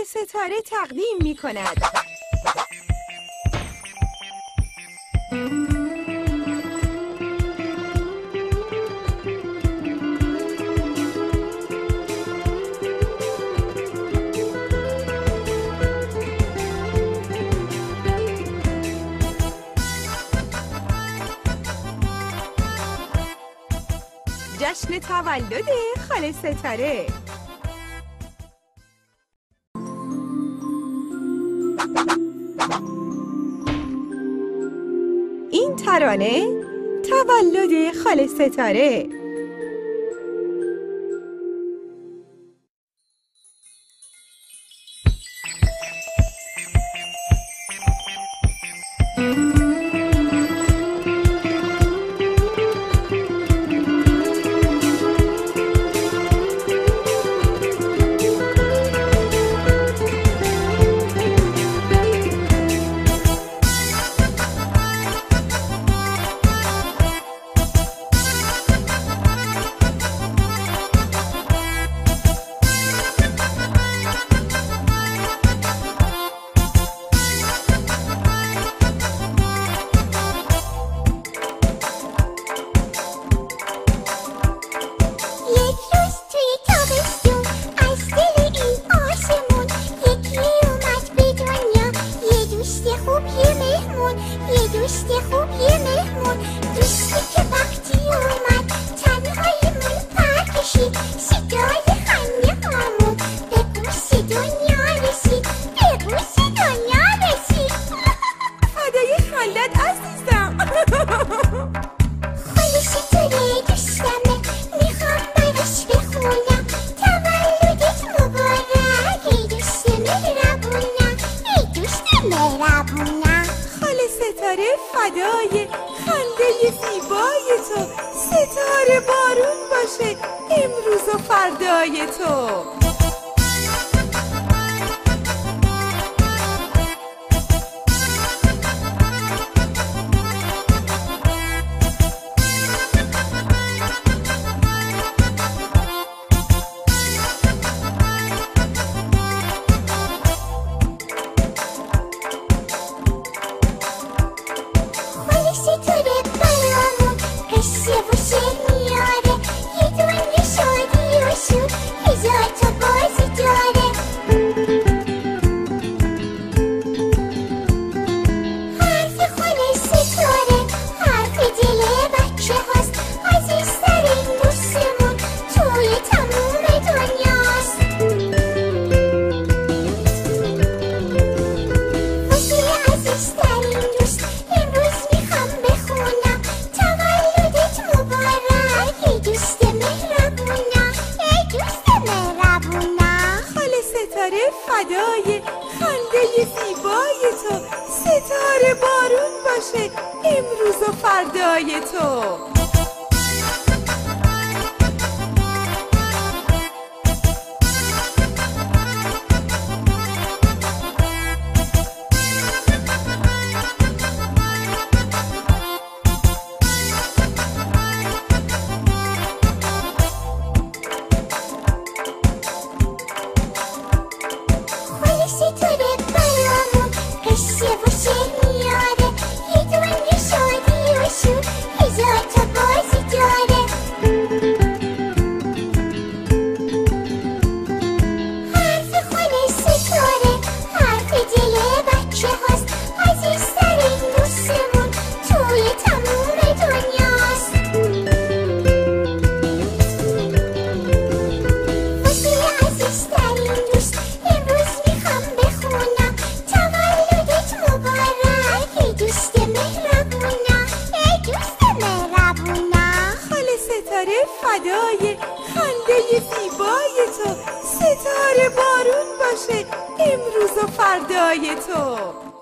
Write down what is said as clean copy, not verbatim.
خاله ستاره تقدیم می کند. جشن تولد خاله ستاره. این ترانه تولد خاله ستاره. خاله ستاره فدای خنده زیبای تو، ستاره بارون باشه امروز و فردای تو. فدای خنده زیبای تو، ستاره بارون باشه امروز و فردای تو. فدای خنده زیبای تو، ستاره بارون باشه امروز و فردای تو.